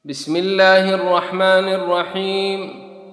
بسم الله الرحمن الرحيم.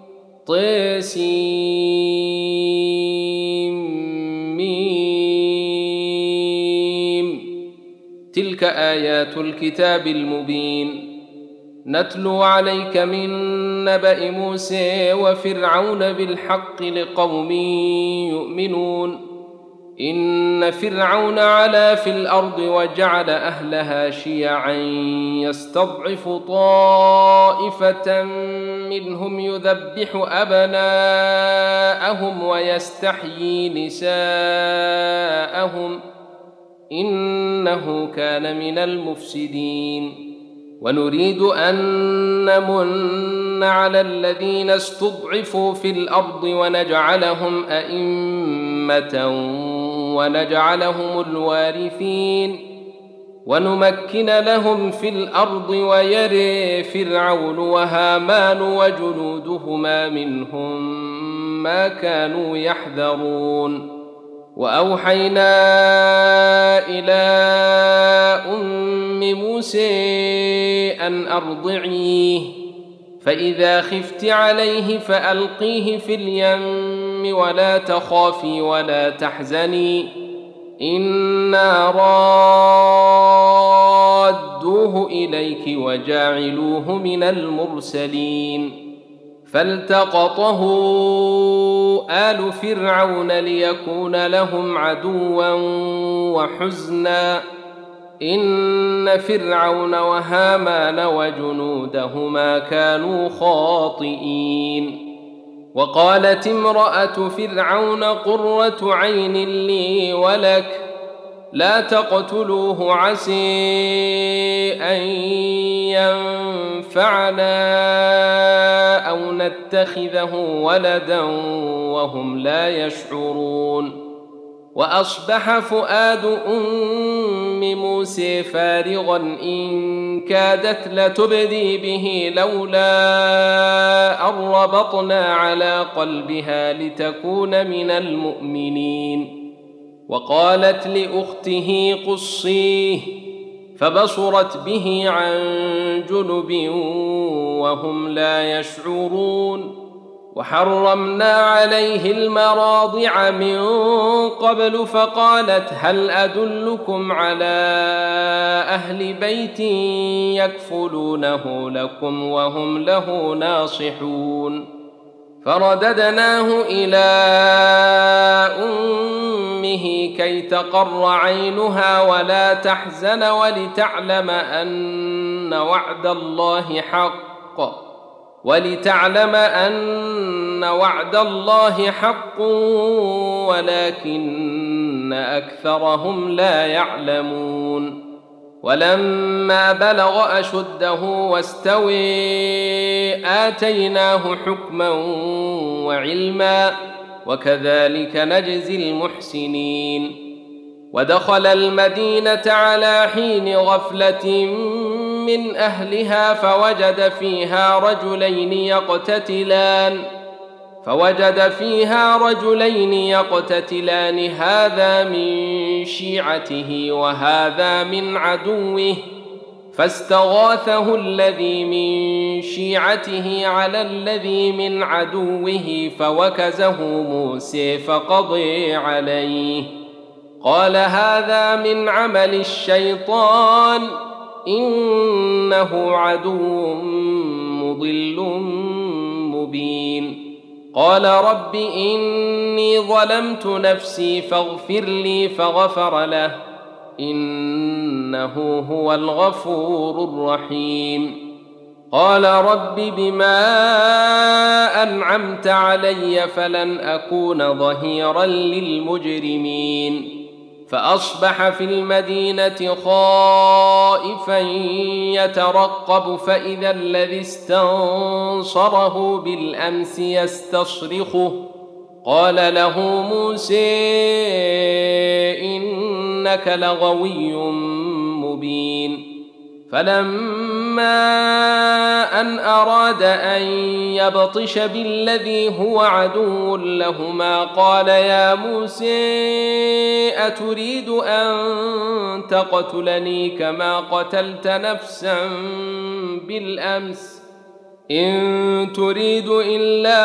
طسيم. تلك آيات الكتاب المبين. نتلو عليك من نبأ موسى وفرعون بالحق لقوم يؤمنون. إن فرعون علا في الأرض وجعل أهلها شيعا يستضعف طائفة منهم يذبح أبناءهم ويستحيي نساءهم إنه كان من المفسدين. ونريد أن نمن على الذين استضعفوا في الأرض ونجعلهم أئمة ونجعلهم الوارثين ونمكن لهم في الأرض ويري فرعون وهامان وجنودهما منهم ما كانوا يحذرون. وأوحينا إلى أم موسى أن أرضعيه فإذا خفت عليه فألقيه في اليم ولا تخافي ولا تحزني إنا رادوه إليك وجاعلوه من المرسلين. فالتقطه آل فرعون ليكون لهم عدوا وحزنا إن فرعون وهامان وجنودهما كانوا خاطئين. وقالت امرأة فرعون قرة عين لي ولك لا تقتلوه عسى أن ينفعنا أو نتخذه ولدا وهم لا يشعرون. وأصبح فؤاد أم موسى فارغا إن كادت لتبدي به لولا أن ربطنا على قلبها لتكون من المؤمنين. وقالت لأخته قصيه فبصرت به عن جنب وهم لا يشعرون. وحرمنا عليه المراضع من قبل فقالت هل أدلكم على أهل بيت يكفلونه لكم وهم له ناصحون. فرددناه إلى أمه كي تقر عينها ولا تحزن ولتعلم أن وعد الله حق ولكن أكثرهم لا يعلمون. ولما بلغ أشده واستوى آتيناه حكما وعلما وكذلك نجزي المحسنين. ودخل المدينة على حين غفلة من أهلها فوجد فيها رجلين يقتتلان هذا من شيعته وهذا من عدوه فاستغاثه الذي من شيعته على الذي من عدوه فوكزه موسى فقضى عليه قال هذا من عمل الشيطان إنه عدو مضل مبين. قال رب إني ظلمت نفسي فاغفر لي فغفر له إنه هو الغفور الرحيم. قال رب بما أنعمت علي فلن أكون ظهيرا للمجرمين. فأصبح في المدينة خائفا يترقب فإذا الذي استنصره بالأمس يستصرخه قال له موسى إنك لغوي مبين. فلما أن أراد أن يبطش بالذي هو عدو لهما قال يا موسى أتريد أن تقتلني كما قتلت نفسا بالأمس إن تريد إلا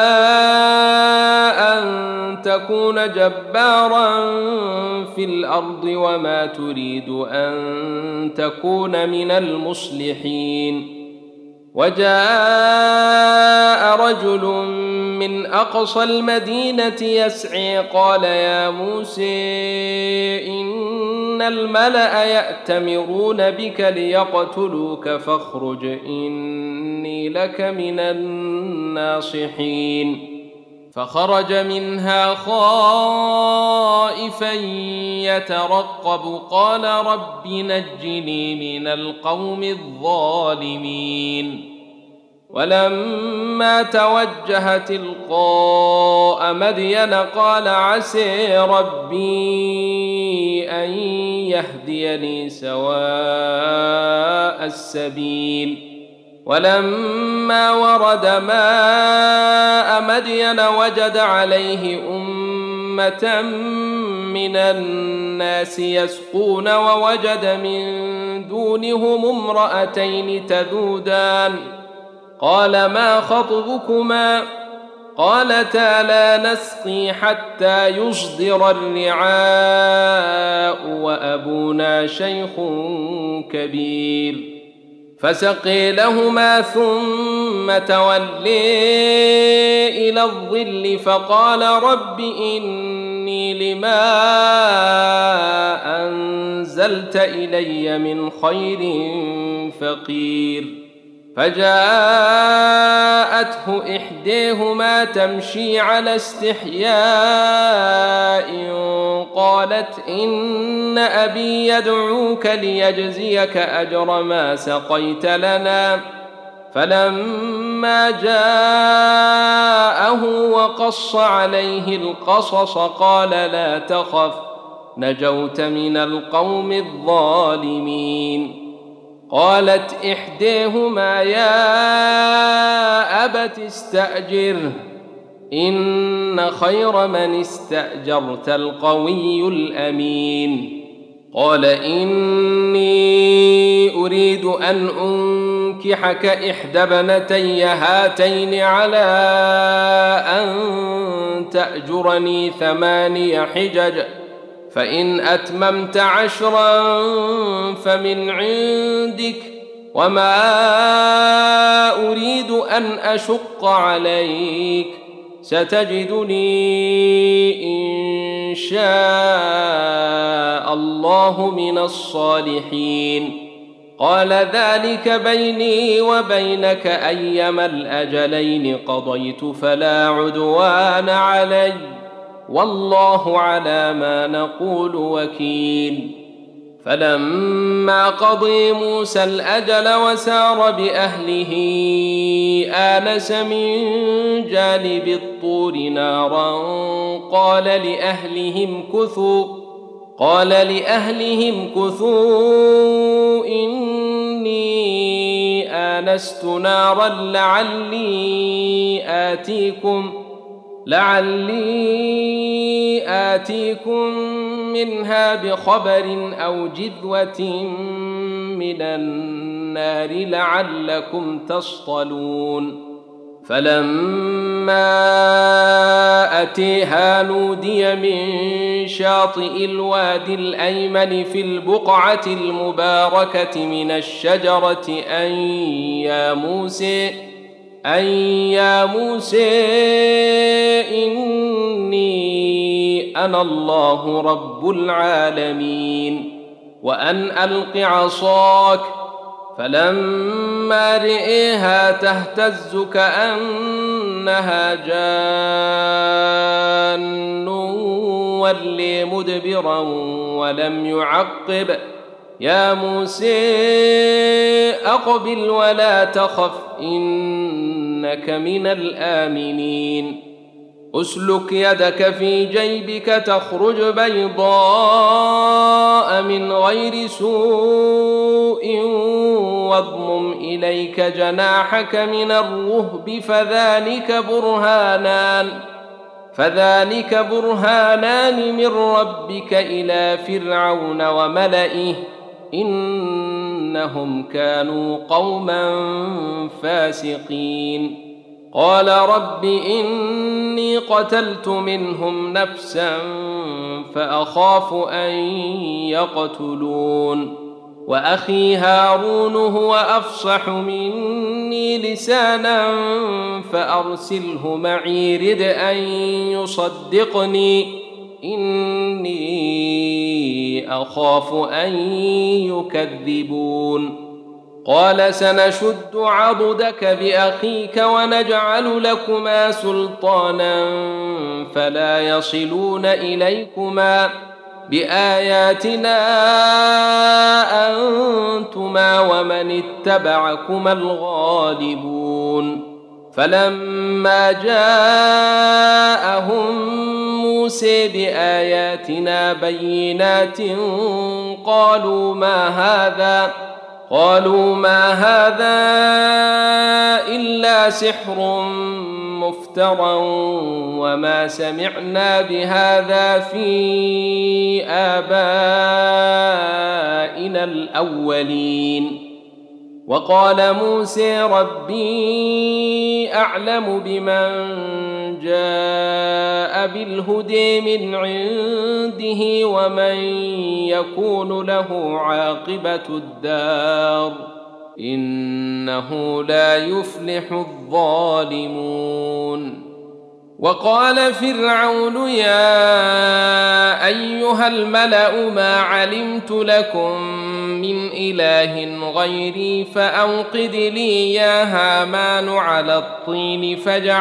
أن تكون جبارا في الأرض وما تريد أن تكون من المصلحين وجاء رجل من أقصى المدينة يسعي قال يا موسى إن الملأ يأتمرون بك ليقتلوك فاخرج إني لك من الناصحين فخرج منها خائفا يترقب قال رب نجني من القوم الظالمين ولما توجه تلقاء مدين قال عسى ربي أن يهديني سواء السبيل ولما ورد ماء مدين وجد عليه أمة من الناس يسقون ووجد من دونهم امرأتين تذودان قال ما خطبكما قالتا لا نسقي حتى يصدر الرعاء وأبونا شيخ كبير فسقي لهما ثم تولي إلى الظل فقال رب إني لما أنزلت إلي من خير فقير فجاءته إحداهما تمشي على استحياء قالت إن أبي يدعوك ليجزيك أجر ما سقيت لنا فلما جاءه وقص عليه القصص قال لا تخف نجوت من القوم الظالمين قالت إحداهما يا أبت استأجره إن خير من استأجرت القوي الأمين قال إني أريد أن أنكحك إحدى ابنتي هاتين على أن تأجرني 8 حجج فإن أتممت 10 فمن عندك وما أريد أن أشق عليك ستجدني إن شاء الله من الصالحين قال ذلك بيني وبينك أيما الأجلين قضيت فلا عدوان علي والله على ما نقول وكيل فلما قضي موسى الأجل وسار بأهله آنس من جانب الطور نارا قال لأهلهم كثوا إني آنست نارا لعلي آتيكم منها بخبر أو جذوة من النار لعلكم تصطلون فلما أتيها نودي من شاطئ الوادي الأيمن في البقعة المباركة من الشجرة أن يا موسى إني أنا الله رب العالمين وأن ألق عصاك فلما رئيها تهتز كأنها جان ولي مدبرا ولم يعقب يا موسى أقبل ولا تخف إنك من الآمنين اسلك يدك في جيبك تخرج بيضاء من غير سوء واضمم إليك جناحك من الرهب فذلك برهانان من ربك إلى فرعون وملئه إنهم كانوا قوما فاسقين قال رب إني قتلت منهم نفسا فأخاف أن يقتلون وأخي هارون هو أفصح مني لسانا فأرسله معي رد أن يصدقني إني أخاف أن يكذبون قال سنشد عضدك بأخيك ونجعل لكما سلطانا فلا يصلون إليكما بآياتنا أنتما ومن اتبعكما الغالبون فلما جاءهم موسى بآياتنا بينات قالوا ما هذا إلا سحر مفترى وما سمعنا بهذا في آبائنا الأولين وقال موسى ربي أعلم بمن جاء بالهدى من عنده ومن يكون له عاقبة الدار إنه لا يفلح الظالمون وقال فرعون يا أيها الملأ ما علمت لكم من إله غيري فأوقد لي يا هامان على الطين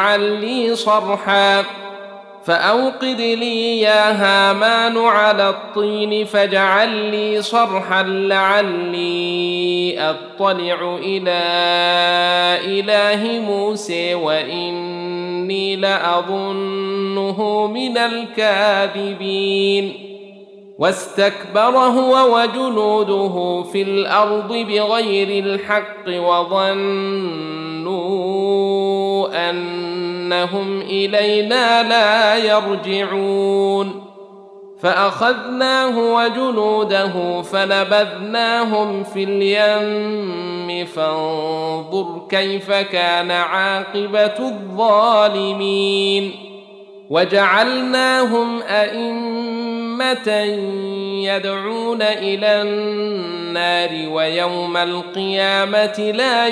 فاجعل لي صرحا لعلي أطلع إلى إله موسى وإني لأظنه من الكاذبين واستكبر هو وجنوده في الأرض بغير الحق وظنوا أنهم إلينا لا يرجعون فأخذناه وجنوده فنبذناهم في اليم فانظر كيف كان عاقبة الظالمين وجعلناهم أئمة يدعون إلى النار ويوم القيامة لا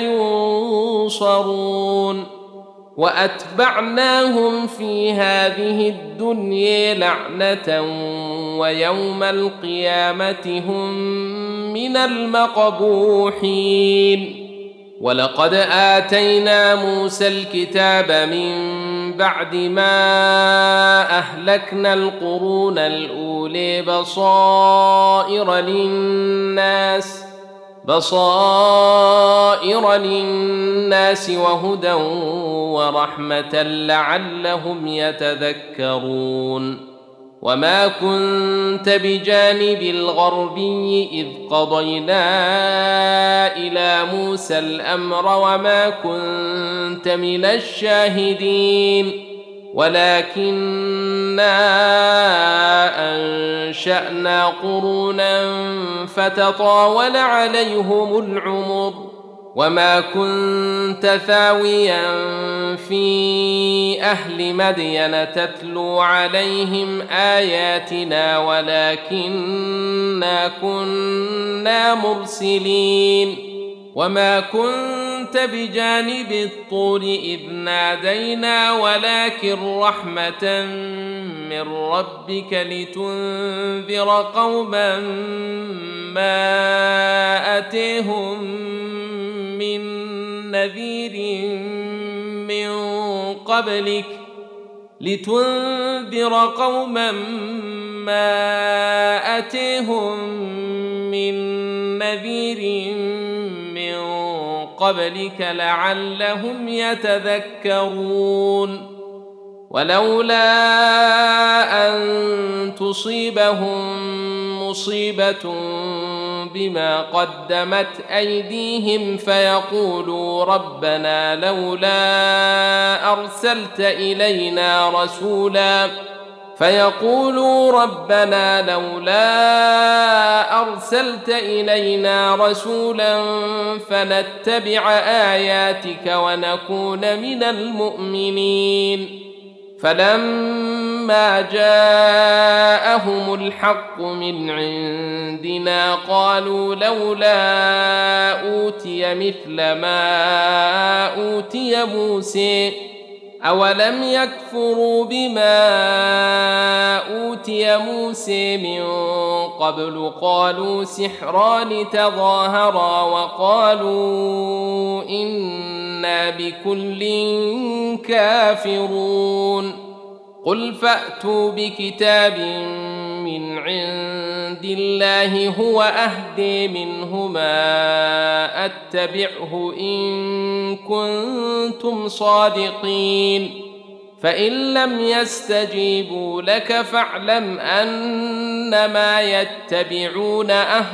ينصرون وأتبعناهم في هذه الدنيا لعنة ويوم القيامة هم من المقبوحين ولقد آتينا موسى الكتاب من بعد ما أهلكنا القرون الأولى بصائر للناس وهدى ورحمة لعلهم يتذكرون وما كنت بجانب الغربي إذ قضينا إلى موسى الأمر وما كنت من الشاهدين ولكننا أنشأنا قرونا فتطاول عليهم العمر وما كنت ثاويا في أهل مدين تتلو عليهم آياتنا ولكننا كنا مرسلين وما كنت بجانب الطور إذ نادينا ولكن رحمة من ربك لتنذر قوما ما أتيهم من نذير من قبلك لعلهم يتذكرون ولولا أن تصيبهم مصيبة بما قدمت أيديهم فيقولوا ربنا لولا أرسلت إلينا رسولا فنتبع آياتك ونكون من المؤمنين. فلما جاءهم الحق من عندنا قالوا لولا أوتي مثل ما أوتي موسى أولم يكفروا بما أوتي موسى من قبل قالوا سحران تظاهرا وقالوا إنا بكل كافرون. قل فأتوا بكتاب من عند الله هو أهدي منهما أتبعه إن كنتم صادقين. فإن لم يستجيبوا لك فاعلم أنما يتبعون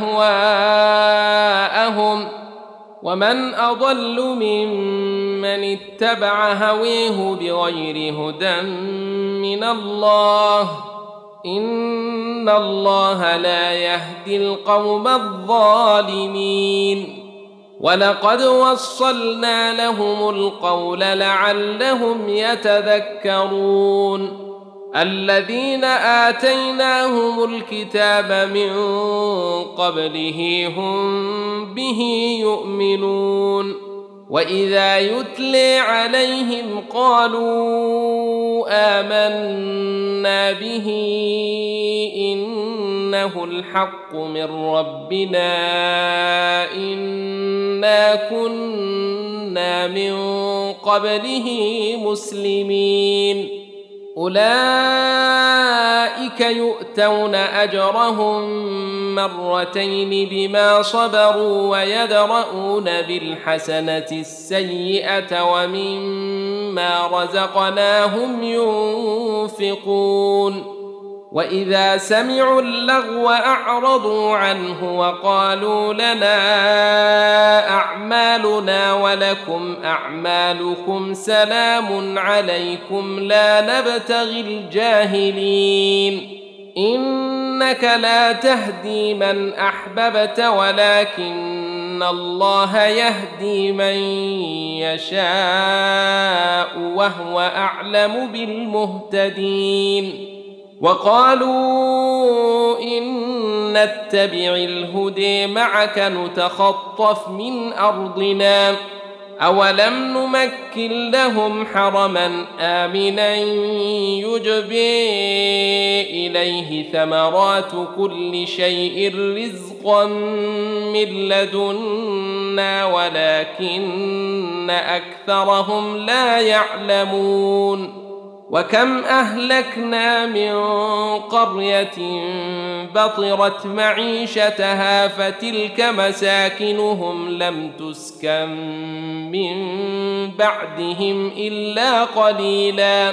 أهواءهم ومن أضل ممن اتبع هويه بغير هدى من الله إن الله لا يهدي القوم الظالمين. ولقد وصلنا لهم القول لعلهم يتذكرون. الذين آتيناهم الكتاب من قبله هم به يؤمنون. وإذا يتلي عليهم قالوا آمنا به إنه الحق من ربنا إنا كنا من قبله مسلمين. أولئك يؤتون أجرهم مرتين بما صبروا ويدرؤون بالحسنة السيئة ومما رزقناهم ينفقون. وإذا سمعوا اللغو أعرضوا عنه وقالوا لنا أعمالنا ولكم أعمالكم سلام عليكم لا نبتغي الجاهلين. إنك لا تهدي من أحببت ولكن الله يهدي من يشاء وهو أعلم بالمهتدين. وقالوا إن نتبع الهدى معك نتخطف من أرضنا أولم نمكن لهم حرما آمنا يجبى إليه ثمرات كل شيء رزقا من لدنا ولكن أكثرهم لا يعلمون. وكم أهلكنا من قرية بطرت معيشتها فتلك مساكنهم لم تسكن من بعدهم إلا قليلا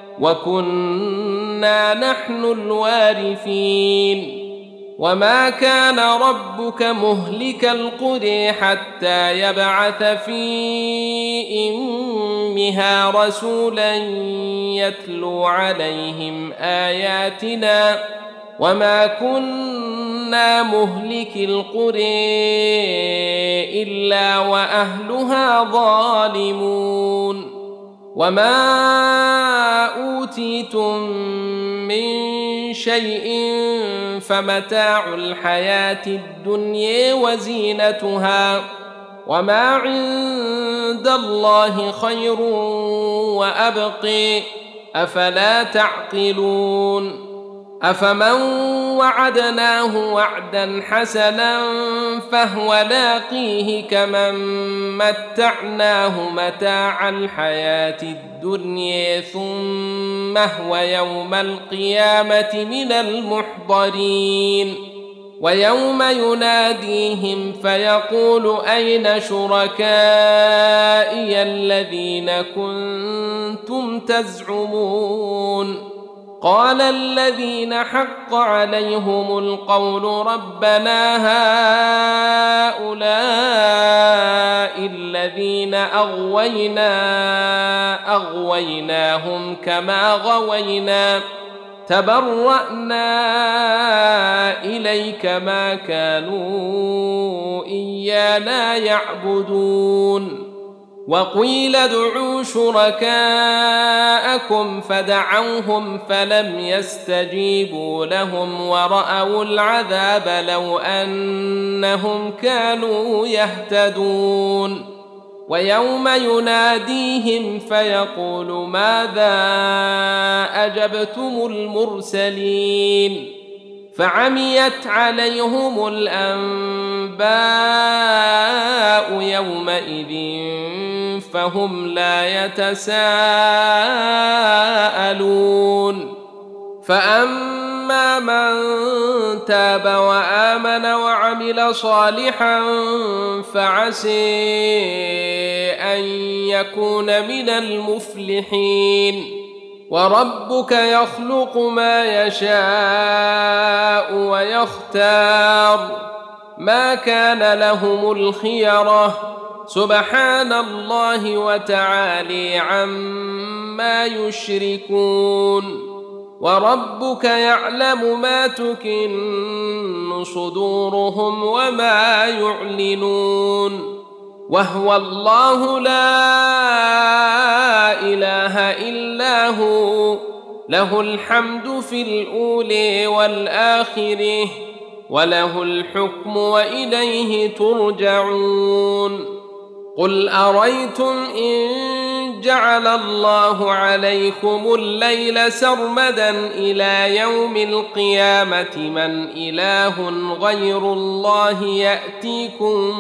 وكنا نحن الوارثين. وما كان ربك مهلك القرى حتى يبعث في أمها رسولا يتلو عليهم آياتنا وما كنا مهلك القرى إلا وأهلها ظالمون. وما أوتيتم من شيء فمتاع الحياة الدنيا وزينتها وما عند الله خير وأبقي أفلا تعقلون. أفمن وعدناه وعدا حسنا فهو لاقيه كمن متعناه متاع الحياة الدنيا ثم هو يوم القيامة من المحضرين. ويوم يناديهم فيقول أين شركائي الذين كنتم تزعمون قال الذين حق عليهم القول ربنا هؤلاء الذين أغويناهم كما غوينا تبرأنا إليك ما كانوا إيانا يعبدون وقيل ادعوا شركاءكم فدعوهم فلم يستجيبوا لهم ورأوا العذاب لو أنهم كانوا يهتدون ويوم يناديهم فيقول ماذا أجبتم المرسلين فعميت عليهم الأنباء يومئذ فهم لا يتساءلون فأما من تاب وآمن وعمل صالحا فعسى أن يكون من المفلحين وربك يخلق ما يشاء ويختار ما كان لهم الخيرة سبحان الله وتعالى عما يشركون وربك يعلم ما تكن صدورهم وما يعلنون وهو الله لا إله إلا هو له الحمد في الأولى والآخرة وله الحكم وإليه ترجعون قل أريتم إن جعل الله عليكم الليل سرمدا إلى يوم القيامة من إله غير الله يأتيكم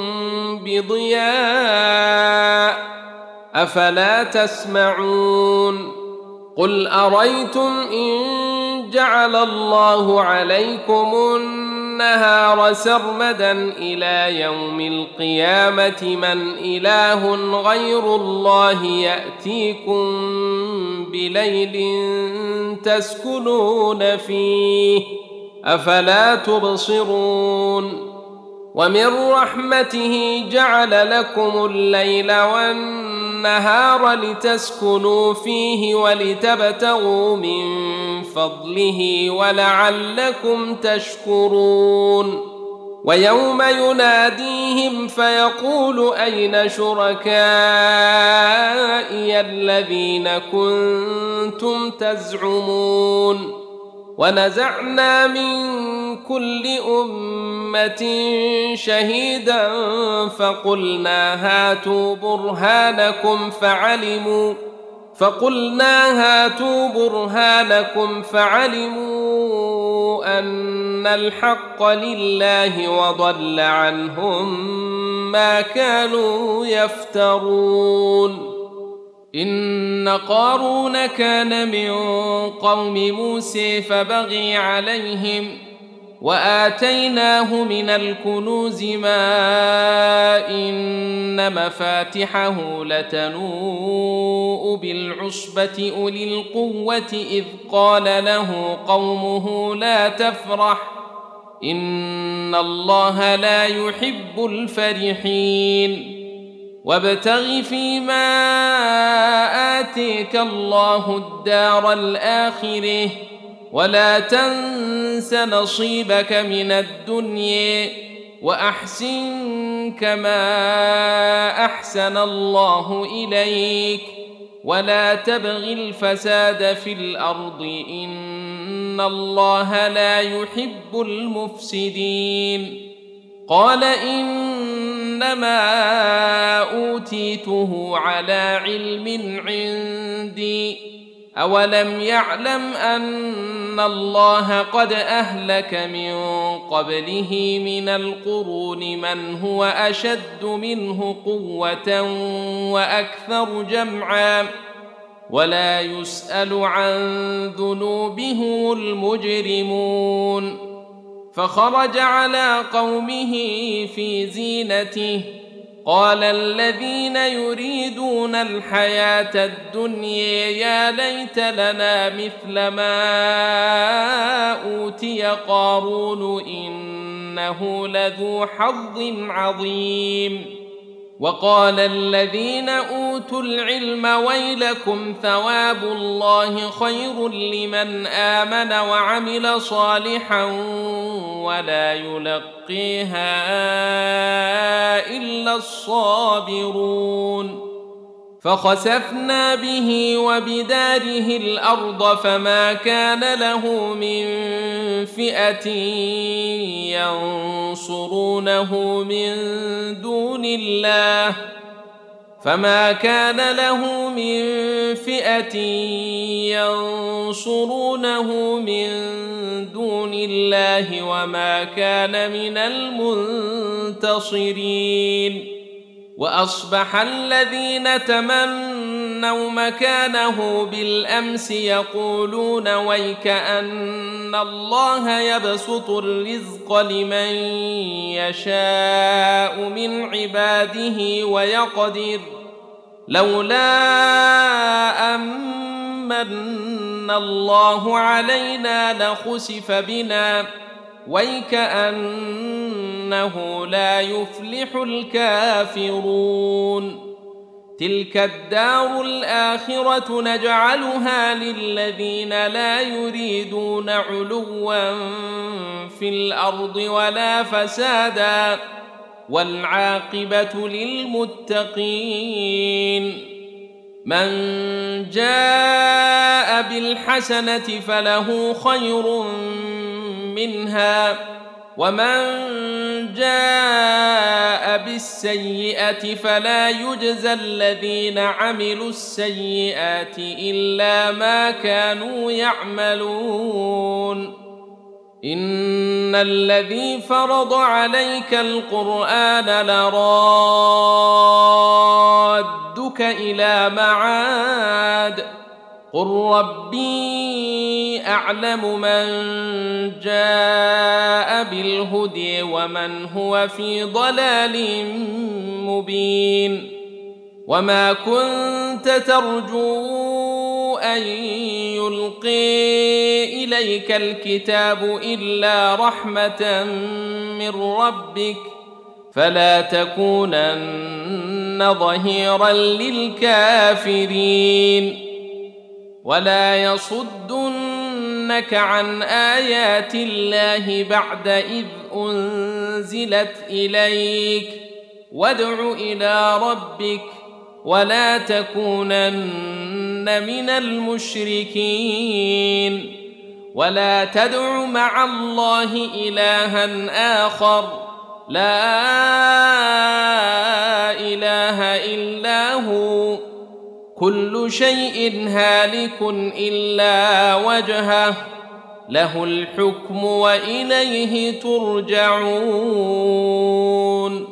بضياء أفلا تسمعون قل أريتم إن جعل الله عليكم النهار سرمدا إلى يوم القيامة من إله غير الله يأتيكم بليل تسكنون فيه أفلا تبصرون ومن رحمته جعل لكم الليل والنهار لتسكنوا فيه ولتبتغوا من فضله ولعلكم تشكرون ويوم يناديهم فيقول أين شركائي الذين كنتم تزعمون ونزعنا من كل أمة شهيدا فقلنا هاتوا برهانكم فعلموا أن الحق لله وضل عنهم ما كانوا يفترون إن قارون كان من قوم موسى فبغي عليهم وآتيناه من الكنوز ما إن مفاتحه لتنوء بالعصبة أولي القوة إذ قال له قومه لا تفرح إن الله لا يحب الفرحين وابتغ فيما آتيك الله الدار الآخرة ولا تنس نصيبك من الدنيا وأحسن كما أحسن الله إليك ولا تبغ الفساد في الأرض إن الله لا يحب المفسدين قال إنما أوتيته على علم عندي أولم يعلم أن الله قد أهلك من قبله من القرون من هو أشد منه قوة وأكثر جمعا ولا يسأل عن ذنوبهم المجرمون فخرج على قومه في زينته قال الذين يريدون الحياة الدنيا يا ليت لنا مثل ما أوتي قارون إنه لذو حظ عظيم. وقال الذين أوتوا العلم ويلكم ثواب الله خير لمن آمن وعمل صالحا ولا يلقيها إلا الصابرون. فخسفنا به وبداره الأرض فما كان له من فئة ينصرونه من دون الله وما كان من المنتصرين. وأصبح الذين تمنوا مكانه بالأمس يقولون ويكأن الله يبسط الرزق لمن يشاء من عباده ويقدر لولا أمن الله علينا لخسف بنا ويكأنه لا يفلح الكافرون. تلك الدار الآخرة نجعلها للذين لا يريدون علوا في الأرض ولا فسادا والعاقبة للمتقين. من جاء بالحسنة فله خير منها ومن جاء بالسيئة فلا يجزى الذين عملوا السيئات إلا ما كانوا يعملون. إن الذي فرض عليك القرآن لرادك إلى معاد قل ربي أعلم من جاء بالهدى ومن هو في ضلال مبين. وما كنت ترجو أن يلقي إليك الكتاب إلا رحمة من ربك فلا تكونن ظهيرا للكافرين. ولا يصدنك عن آيات الله بعد إذ أنزلت إليك وادع إلى ربك ولا تكونن من المشركين. ولا تدع مع الله إلها آخر لا إله إلا هو كل شيء هالك إلا وجهه له الحكم وإليه ترجعون.